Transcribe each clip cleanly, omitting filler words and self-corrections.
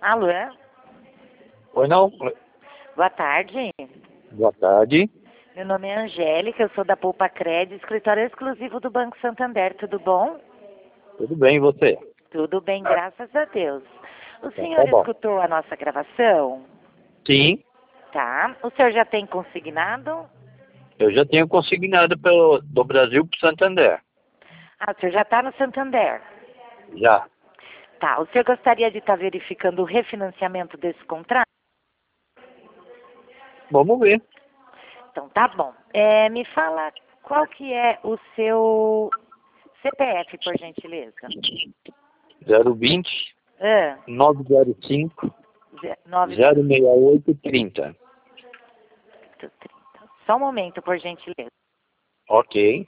Alô? Oi, não. Boa tarde. Boa tarde. Meu nome é Angélica, eu sou da Poupa Crédito, escritório exclusivo do Banco Santander. Tudo bom? Tudo bem, e você? Tudo bem, graças a Deus. O Então, senhor tá bom. escutou a nossa gravação? Sim, Tá. O senhor já tem consignado? eu já tenho consignado do Brasil para o Santander. Ah, o senhor já está no Santander. Já. Tá. O senhor gostaria de estar verificando o refinanciamento desse contrato? Vamos ver. Então, tá bom. Me fala qual que é o seu CPF, por gentileza. 020 Ah, 905 930. 068 30. Só um momento, por gentileza. Ok.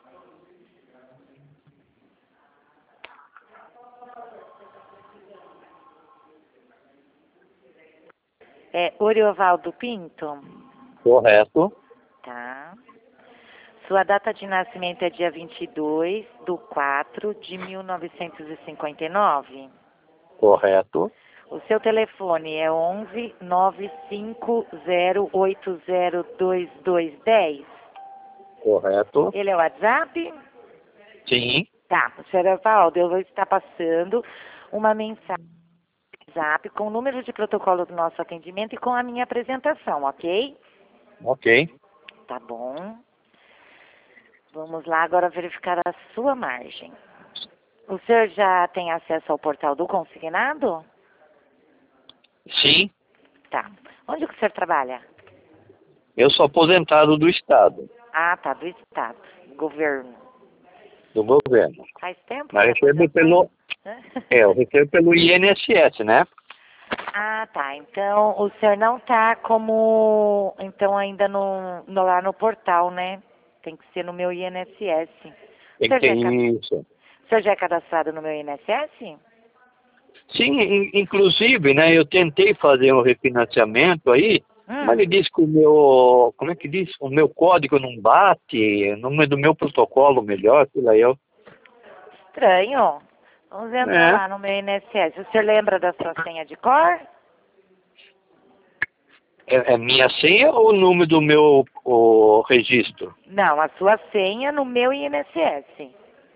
É Oriovaldo Pinto? Correto. Tá. Sua data de nascimento é dia 22/4/1959. Correto. O seu telefone é 11 950802210. Correto. Ele é o WhatsApp? Sim. Tá, senhor Evaldo, eu vou estar passando uma mensagem no WhatsApp com o número de protocolo do nosso atendimento e com a minha apresentação, ok? Ok. Tá bom. Vamos lá agora verificar a sua margem. O senhor já tem acesso ao portal do consignado? Sim. Tá. Onde que o senhor trabalha? Eu sou aposentado do Estado, Ah, tá, do Estado, governo. do governo. Faz tempo que Mas você recebo aposentou? eu recebo pelo INSS, né? Ah, tá. Então, o senhor não tá como, então, ainda lá no portal, né? Tem que ser no meu INSS. O Tem que senhor já ter é, isso. o senhor já é cadastrado no meu INSS? Sim, inclusive, né, eu tentei fazer um refinanciamento aí, mas ele disse que o meu, como é que diz? O meu código não bate, o número do meu protocolo melhor, sei lá eu. Estranho. Vamos entrar É, lá no meu INSS. O senhor lembra da sua senha de cor? é minha senha ou o número do meu registro? Não, a sua senha no meu INSS.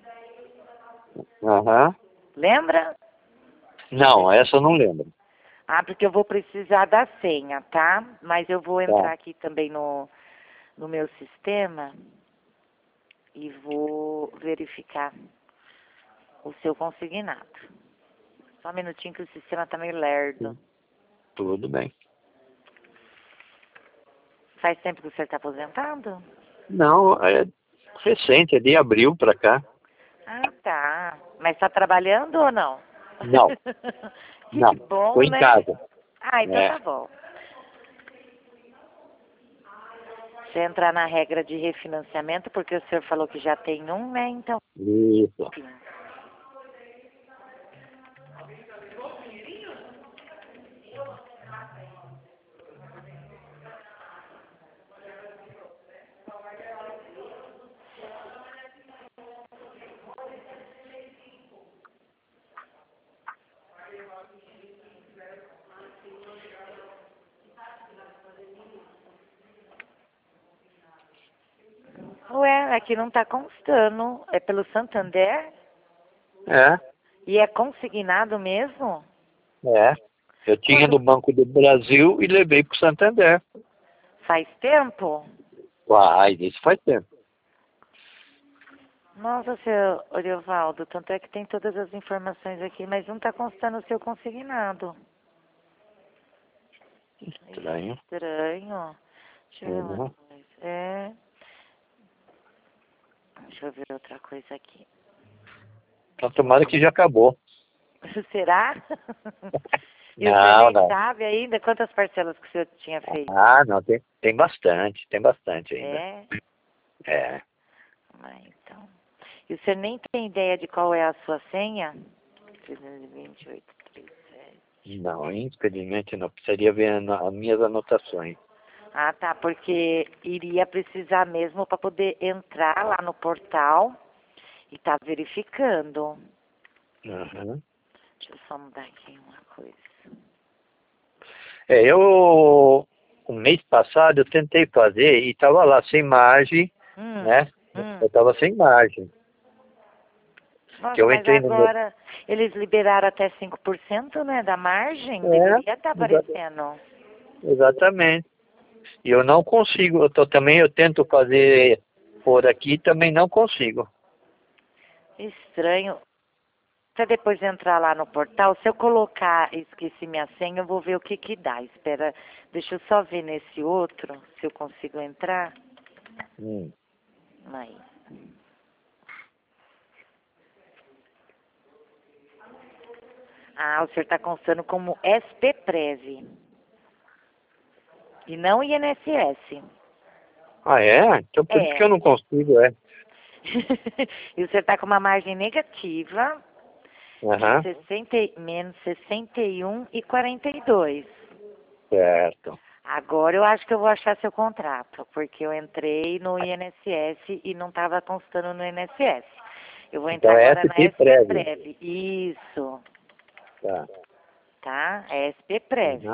Aham. Lembra? Não, essa eu não lembro. Ah, porque eu vou precisar da senha, tá? Mas eu vou Tá. entrar aqui também no meu sistema e vou verificar o seu consignado. Só um minutinho que o sistema tá meio lerdo. Tudo bem. Faz tempo que você está aposentado? Não, é recente, é de abril pra cá. Ah, tá. Mas está trabalhando ou não? Não, Que não. Tô bom, em né? casa. Ah, então É, tá bom. Você entrar na regra de refinanciamento, porque o senhor falou que já tem um, né? Então, isso. sim. Ué, aqui não tá constando. É pelo Santander? É, E é consignado mesmo? é. Eu tinha Quando no Banco do Brasil e levei pro Santander. faz tempo? Isso faz tempo. Nossa, seu Oriovaldo, tanto é que tem todas as informações aqui, mas não tá constando o seu consignado. Estranho. Estranho. Deixa eu ver uma Uhum. coisa. Deixa eu ver outra coisa aqui. Então, tomara que já acabou. Será? E o senhor Não, nem não. sabe ainda quantas parcelas que o senhor tinha feito? Ah, não, tem bastante ainda. É? É. Ah, então. E o senhor nem tem ideia de qual é a sua senha? 32837. Não, infelizmente não. Precisaria ver as minhas anotações. Ah, tá, porque iria precisar mesmo para poder entrar lá no portal e tá verificando. Uhum. Deixa eu só mudar aqui uma coisa. O mês passado eu tentei fazer e estava lá sem margem, né? Eu estava sem margem. Nossa, Que eu mas entrei no meu... agora eles liberaram até 5%, né, da margem? Deveria estar aparecendo. Exatamente. E eu não consigo, eu tento fazer por aqui, também não consigo. Estranho. Até depois entrar lá no portal, se eu colocar, esqueci minha senha, eu vou ver o que que dá. Espera, deixa eu só ver nesse outro, se eu consigo entrar. Aí. Ah, o senhor está constando como SPPrev. E não INSS. Ah, é? Então por isso que eu não consigo, E o senhor está com uma margem negativa de 60, menos 61,42. Certo. Agora eu acho que eu vou achar seu contrato, porque eu entrei no INSS e não estava constando no INSS. Eu vou entrar Então, agora na SPPrev. Isso. Tá. Tá? É SPPrev.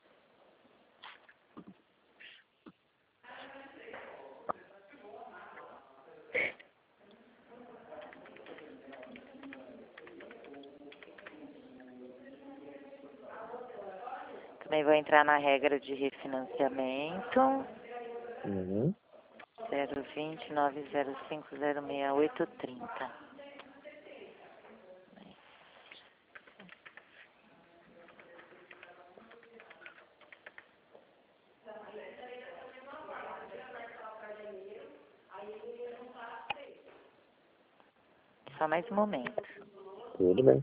Também vou entrar na regra de refinanciamento. 020 905 06830. Só mais um momento. Tudo bem.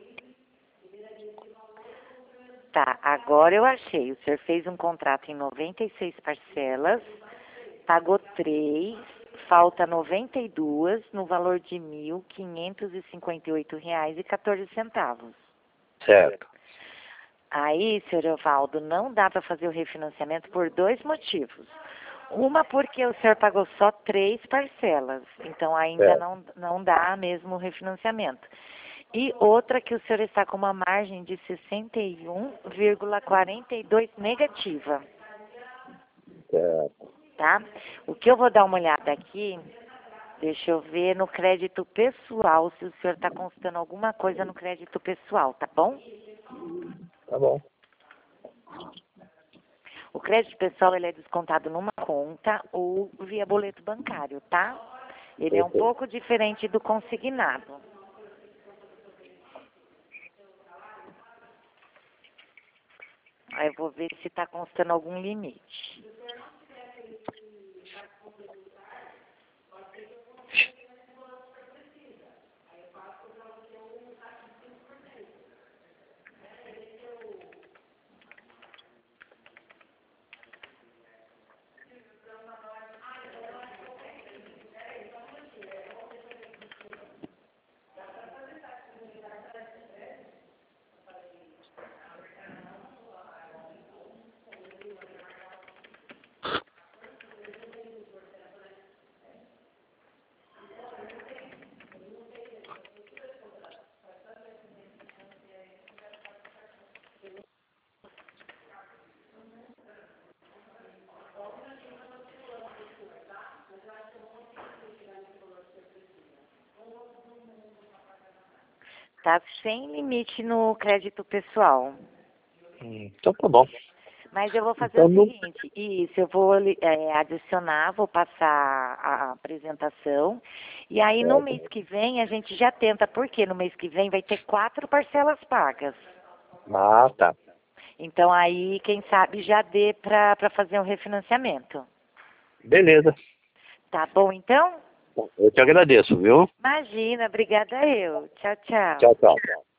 Tá, agora eu achei. O senhor fez um contrato em 96 parcelas, pagou 3, falta 92 no valor de R$ 1.558,14. Certo. Aí, senhor Evaldo, não dá para fazer o refinanciamento por 2 motivos. Uma, porque o senhor pagou só 3 parcelas, então ainda não dá mesmo o refinanciamento. E outra, que o senhor está com uma margem de 61,42 negativa. Certo. Tá? O que eu vou dar uma olhada aqui, deixa eu ver no crédito pessoal, se o senhor está constando alguma coisa no crédito pessoal, tá bom? Tá bom. O crédito pessoal, ele é descontado numa conta ou via boleto bancário, tá? Ele é um pouco diferente do consignado. Aí eu vou ver se está constando algum limite. Tá sem limite no crédito pessoal. Então tá bom. Mas eu vou fazer o seguinte, isso, eu vou adicionar, vou passar a apresentação, e aí no mês que vem a gente já tenta, porque no mês que vem vai ter 4 parcelas pagas. Ah, tá. Então aí, quem sabe, já dê para fazer um refinanciamento. Beleza. Tá bom, então? Eu te agradeço, viu? Imagina, obrigada eu. Tchau, tchau. Tchau, tchau.